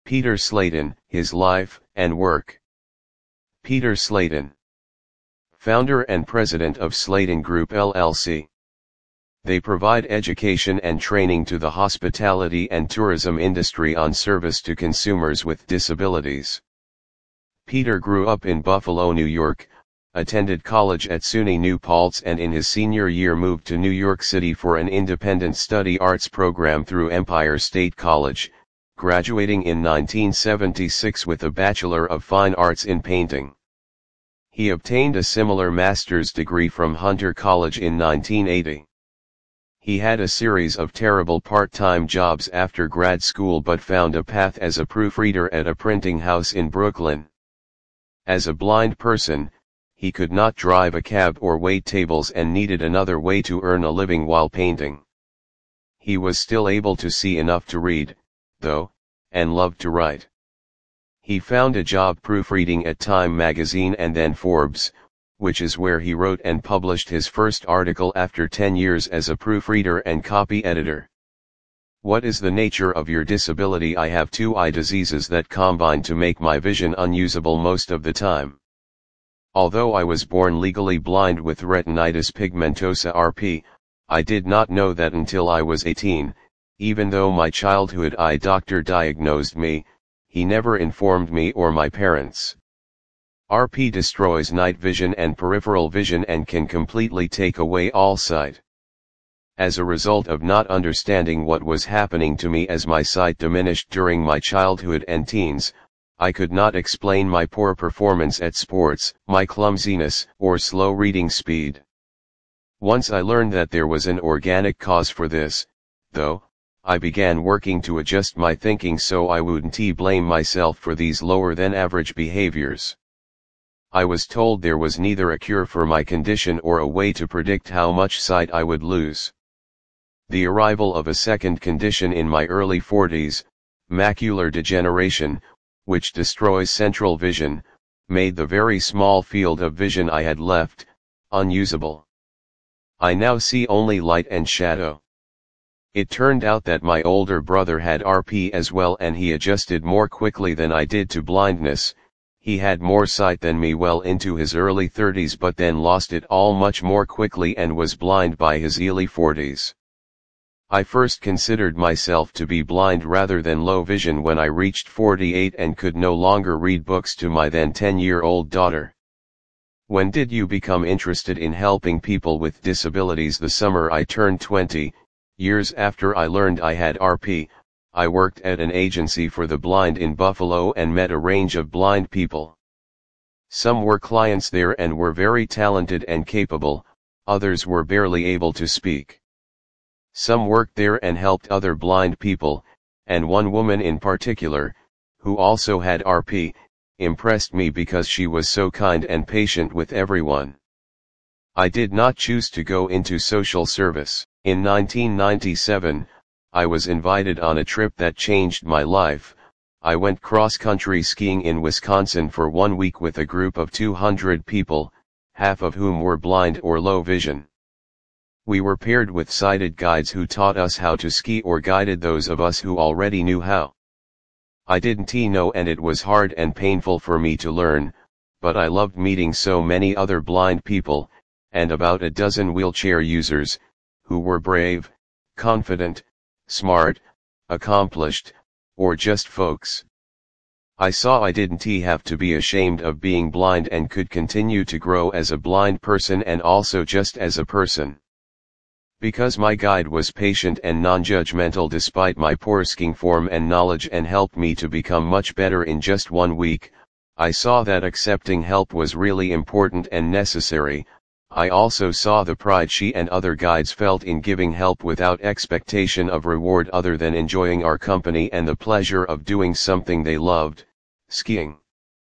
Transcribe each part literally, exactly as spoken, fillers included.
Peter Slayton, His Life and Work. Peter Slayton, founder and president of Slayton Group L L C. They provide education and training to the hospitality and tourism industry on service to consumers with disabilities. Peter grew up in Buffalo, New York, attended college at SUNY New Paltz, and in his senior year moved to New York City for an independent study arts program through Empire State College, graduating in nineteen seventy-six with a Bachelor of Fine Arts in painting. He obtained a similar master's degree from Hunter College in nineteen eighty. He had a series of terrible part-time jobs after grad school but found a path as a proofreader at a printing house in Brooklyn. As a blind person, he could not drive a cab or wait tables and needed another way to earn a living while painting. He was still able to see enough to read, though, and loved to write. He found a job proofreading at Time magazine and then Forbes, which is where he wrote and published his first article after ten years as a proofreader and copy editor. What is the nature of your disability? I have two eye diseases that combine to make my vision unusable most of the time. Although I was born legally blind with retinitis pigmentosa R P, I did not know that until I was eighteen. Even though my childhood eye doctor diagnosed me, he never informed me or my parents. R P destroys night vision and peripheral vision and can completely take away all sight. As a result of not understanding what was happening to me as my sight diminished during my childhood and teens, I could not explain my poor performance at sports, my clumsiness, or slow reading speed. Once I learned that there was an organic cause for this, though, I began working to adjust my thinking so I wouldn't blame myself for these lower than average behaviors. I was told there was neither a cure for my condition or a way to predict how much sight I would lose. The arrival of a second condition in my early forties, macular degeneration, which destroys central vision, made the very small field of vision I had left unusable. I now see only light and shadow. It turned out that my older brother had R P as well, and he adjusted more quickly than I did to blindness. He had more sight than me well into his early thirties but then lost it all much more quickly and was blind by his early forties. I first considered myself to be blind rather than low vision when I reached forty-eight and could no longer read books to my then ten-year-old daughter. When did you become interested in helping people with disabilities? The summer I turned twenty. Years after I learned I had R P, I worked at an agency for the blind in Buffalo and met a range of blind people. Some were clients there and were very talented and capable, others were barely able to speak. Some worked there and helped other blind people, and one woman in particular, who also had R P, impressed me because she was so kind and patient with everyone. I did not choose to go into social service. In nineteen ninety-seven, I was invited on a trip that changed my life. I went cross-country skiing in Wisconsin for one week with a group of two hundred people, half of whom were blind or low vision. We were paired with sighted guides who taught us how to ski or guided those of us who already knew how. I didn't know, and it was hard and painful for me to learn, but I loved meeting so many other blind people, and about a dozen wheelchair users, who were brave, confident, smart, accomplished, or just folks. I saw I didn't have to be ashamed of being blind and could continue to grow as a blind person and also just as a person. Because my guide was patient and non-judgmental despite my poor skiing form and knowledge and helped me to become much better in just one week, I saw that accepting help was really important and necessary. I also saw the pride she and other guides felt in giving help without expectation of reward other than enjoying our company and the pleasure of doing something they loved, skiing.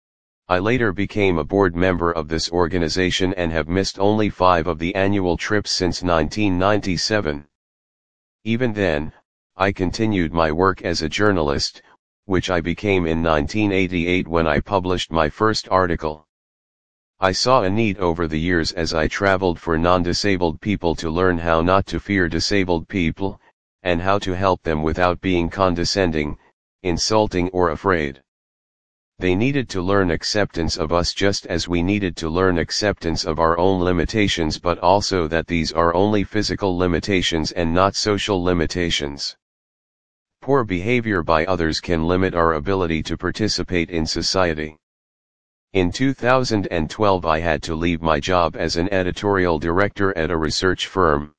I later became a board member of this organization and have missed only five of the annual trips since nineteen ninety-seven. Even then, I continued my work as a journalist, which I became in nineteen eighty-eight when I published my first article. I saw a need over the years as I traveled for non-disabled people to learn how not to fear disabled people, and how to help them without being condescending, insulting or afraid. They needed to learn acceptance of us just as we needed to learn acceptance of our own limitations, but also that these are only physical limitations and not social limitations. Poor behavior by others can limit our ability to participate in society. In two thousand twelve I had to leave my job as an editorial director at a research firm.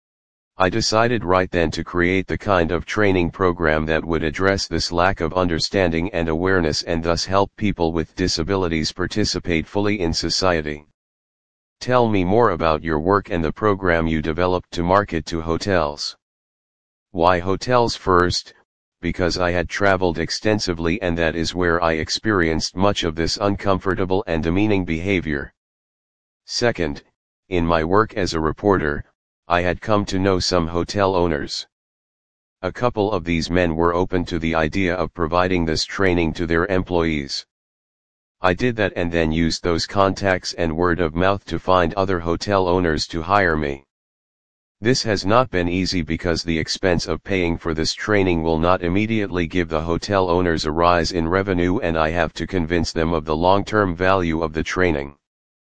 I decided right then to create the kind of training program that would address this lack of understanding and awareness and thus help people with disabilities participate fully in society. Tell me more about your work and the program you developed to market to hotels. Why hotels first? Because I had traveled extensively and that is where I experienced much of this uncomfortable and demeaning behavior. Second, in my work as a reporter, I had come to know some hotel owners. A couple of these men were open to the idea of providing this training to their employees. I did that and then used those contacts and word of mouth to find other hotel owners to hire me. This has not been easy because the expense of paying for this training will not immediately give the hotel owners a rise in revenue, and I have to convince them of the long-term value of the training.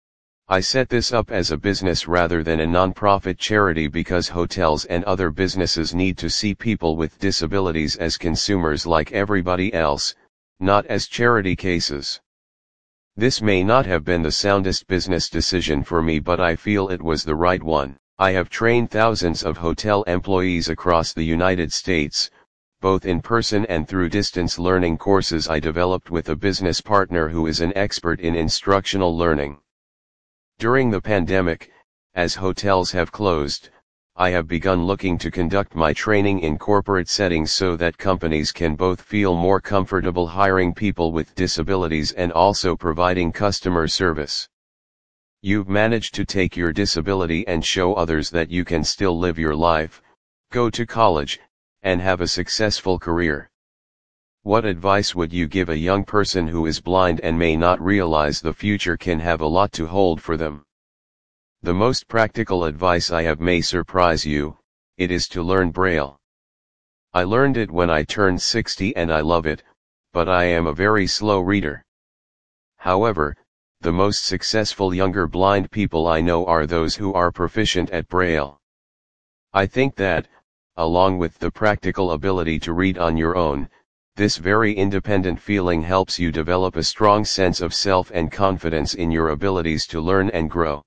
I set this up as a business rather than a non-profit charity because hotels and other businesses need to see people with disabilities as consumers like everybody else, not as charity cases. This may not have been the soundest business decision for me, but I feel it was the right one. I have trained thousands of hotel employees across the United States, both in person and through distance learning courses I developed with a business partner who is an expert in instructional learning. During the pandemic, as hotels have closed, I have begun looking to conduct my training in corporate settings so that companies can both feel more comfortable hiring people with disabilities and also providing customer service. You've managed to take your disability and show others that you can still live your life, go to college, and have a successful career. What advice would you give a young person who is blind and may not realize the future can have a lot to hold for them? The most practical advice I have may surprise you, it is to learn Braille. I learned it when I turned sixty and I love it, but I am a very slow reader. However, the most successful younger blind people I know are those who are proficient at Braille. I think that, along with the practical ability to read on your own, this very independent feeling helps you develop a strong sense of self and confidence in your abilities to learn and grow.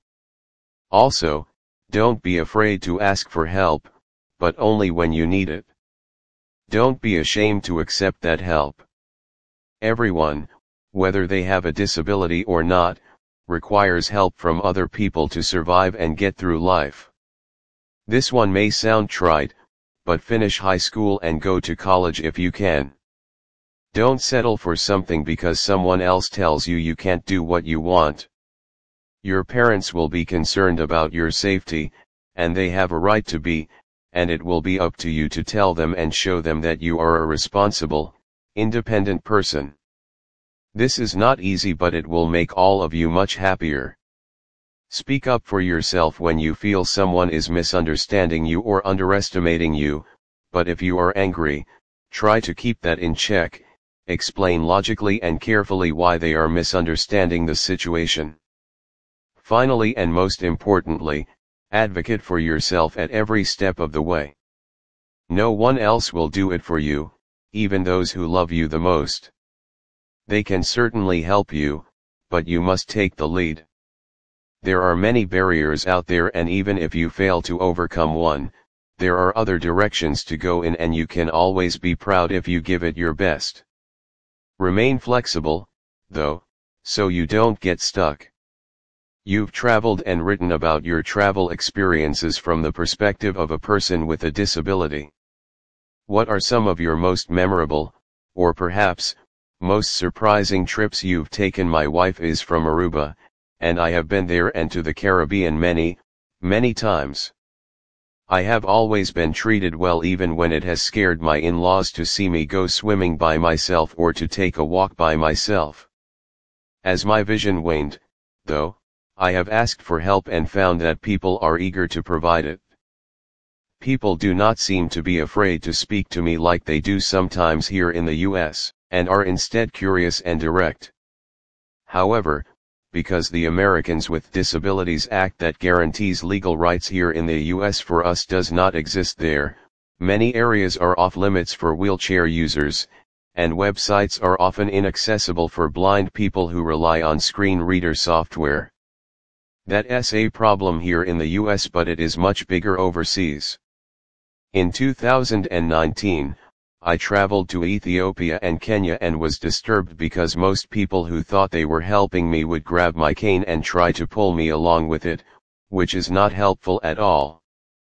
Also, don't be afraid to ask for help, but only when you need it. Don't be ashamed to accept that help. Everyone, whether they have a disability or not, requires help from other people to survive and get through life. This one may sound trite, but finish high school and go to college if you can. Don't settle for something because someone else tells you you can't do what you want. Your parents will be concerned about your safety, and they have a right to be, and it will be up to you to tell them and show them that you are a responsible, independent person. This is not easy, but it will make all of you much happier. Speak up for yourself when you feel someone is misunderstanding you or underestimating you, but if you are angry, try to keep that in check. Explain logically and carefully why they are misunderstanding the situation. Finally, and most importantly, advocate for yourself at every step of the way. No one else will do it for you, even those who love you the most. They can certainly help you, but you must take the lead. There are many barriers out there, and even if you fail to overcome one, there are other directions to go in, and you can always be proud if you give it your best. Remain flexible, though, so you don't get stuck. You've traveled and written about your travel experiences from the perspective of a person with a disability. What are some of your most memorable, or perhaps, most surprising trips you've taken? My wife is from Aruba, and I have been there and to the Caribbean many, many times. I have always been treated well, even when it has scared my in-laws to see me go swimming by myself or to take a walk by myself. As my vision waned, though, I have asked for help and found that people are eager to provide it. People do not seem to be afraid to speak to me like they do sometimes here in the U S, and are instead curious and direct. However, because the Americans with Disabilities Act that guarantees legal rights here in the U S for us does not exist there, many areas are off limits for wheelchair users, and websites are often inaccessible for blind people who rely on screen reader software. That's a problem here in the U S, but it is much bigger overseas. In two thousand nineteen, I traveled to Ethiopia and Kenya and was disturbed because most people who thought they were helping me would grab my cane and try to pull me along with it, which is not helpful at all.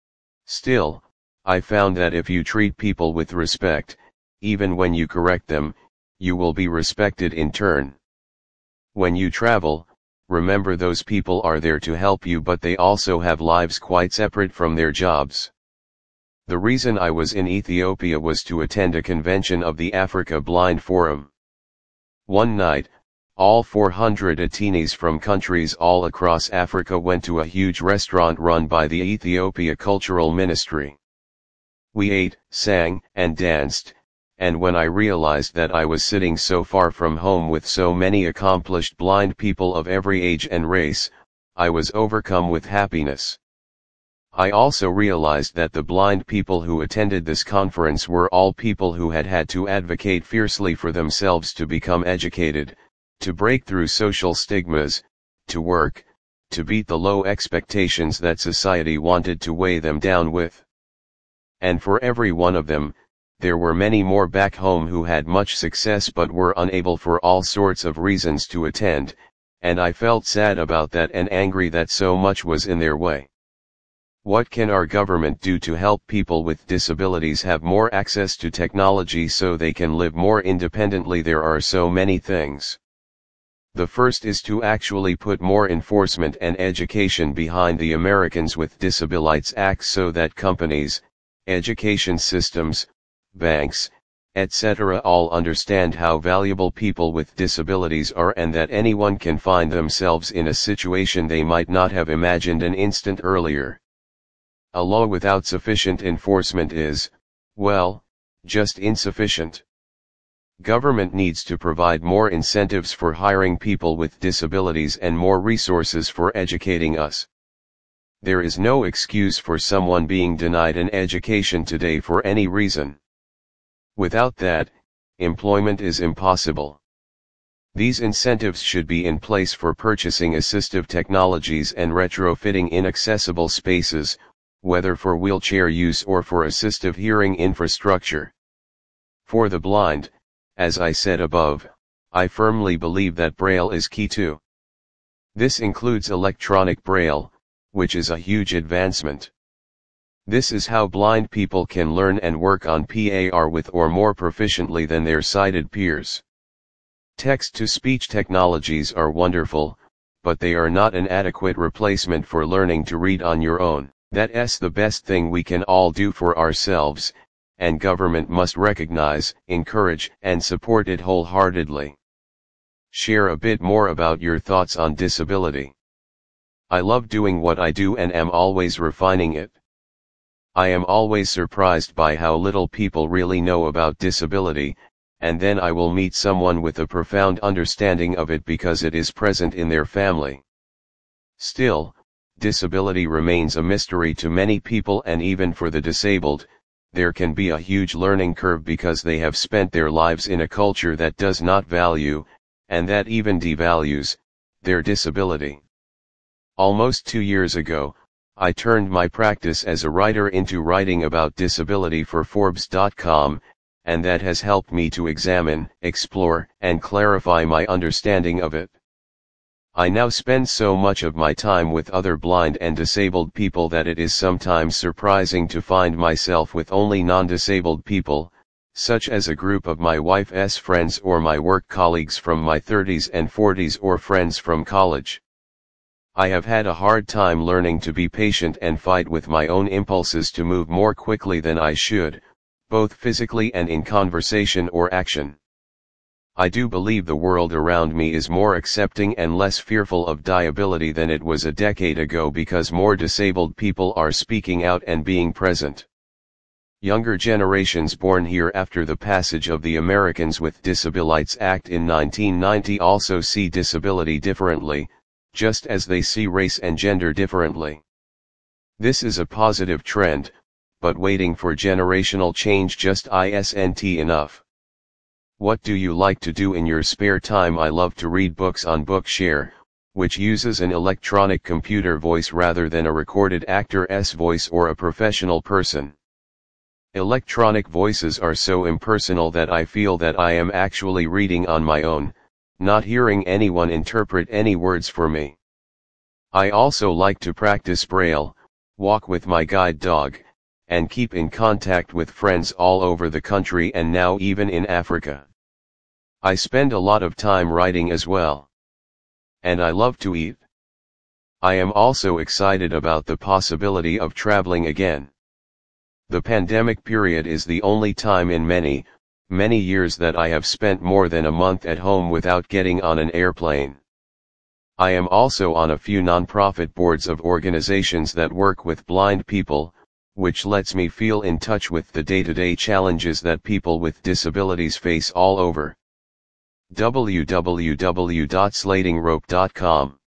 Still, I found that if you treat people with respect, even when you correct them, you will be respected in turn. When you travel, remember those people are there to help you, but they also have lives quite separate from their jobs. The reason I was in Ethiopia was to attend a convention of the Africa Blind Forum. One night, all four hundred Atenes from countries all across Africa went to a huge restaurant run by the Ethiopia Cultural Ministry. We ate, sang, and danced, and when I realized that I was sitting so far from home with so many accomplished blind people of every age and race, I was overcome with happiness. I also realized that the blind people who attended this conference were all people who had had to advocate fiercely for themselves to become educated, to break through social stigmas, to work, to beat the low expectations that society wanted to weigh them down with. And for every one of them, there were many more back home who had much success but were unable for all sorts of reasons to attend, and I felt sad about that and angry that so much was in their way. What can our government do to help people with disabilities have more access to technology so they can live more independently? There are so many things. The first is to actually put more enforcement and education behind the Americans with Disabilities Act so that companies, education systems, banks, et cetera all understand how valuable people with disabilities are and that anyone can find themselves in a situation they might not have imagined an instant earlier. A law without sufficient enforcement is, well, just insufficient. Government needs to provide more incentives for hiring people with disabilities and more resources for educating us. There is no excuse for someone being denied an education today for any reason. Without that, employment is impossible. These incentives should be in place for purchasing assistive technologies and retrofitting inaccessible spaces, whether for wheelchair use or for assistive hearing infrastructure. For the blind, as I said above, I firmly believe that Braille is key too. This includes electronic Braille, which is a huge advancement. This is how blind people can learn and work on P A R with or more proficiently than their sighted peers. Text-to-speech technologies are wonderful, but they are not an adequate replacement for learning to read on your own. That's the best thing we can all do for ourselves, and government must recognize, encourage, and support it wholeheartedly. Share a bit more about your thoughts on disability. I love doing what I do and am always refining it. I am always surprised by how little people really know about disability, and then I will meet someone with a profound understanding of it because it is present in their family. Still, disability remains a mystery to many people, and even for the disabled, there can be a huge learning curve because they have spent their lives in a culture that does not value, and that even devalues, their disability. Almost two years ago, I turned my practice as a writer into writing about disability for Forbes dot com, and that has helped me to examine, explore, and clarify my understanding of it. I now spend so much of my time with other blind and disabled people that it is sometimes surprising to find myself with only non-disabled people, such as a group of my wife's friends or my work colleagues from my thirties and forties or friends from college. I have had a hard time learning to be patient and fight with my own impulses to move more quickly than I should, both physically and in conversation or action. I do believe the world around me is more accepting and less fearful of disability than it was a decade ago because more disabled people are speaking out and being present. Younger generations born here after the passage of the Americans with Disabilities Act in nineteen ninety also see disability differently, just as they see race and gender differently. This is a positive trend, but waiting for generational change just isn't enough. What do you like to do in your spare time? I love to read books on Bookshare, which uses an electronic computer voice rather than a recorded actor's voice or a professional person. Electronic voices are so impersonal that I feel that I am actually reading on my own, not hearing anyone interpret any words for me. I also like to practice Braille, walk with my guide dog, and keep in contact with friends all over the country and now even in Africa. I spend a lot of time writing as well. And I love to eat. I am also excited about the possibility of traveling again. The pandemic period is the only time in many, many years that I have spent more than a month at home without getting on an airplane. I am also on a few nonprofit boards of organizations that work with blind people, which lets me feel in touch with the day-to-day challenges that people with disabilities face all over. w w w dot slating rope dot com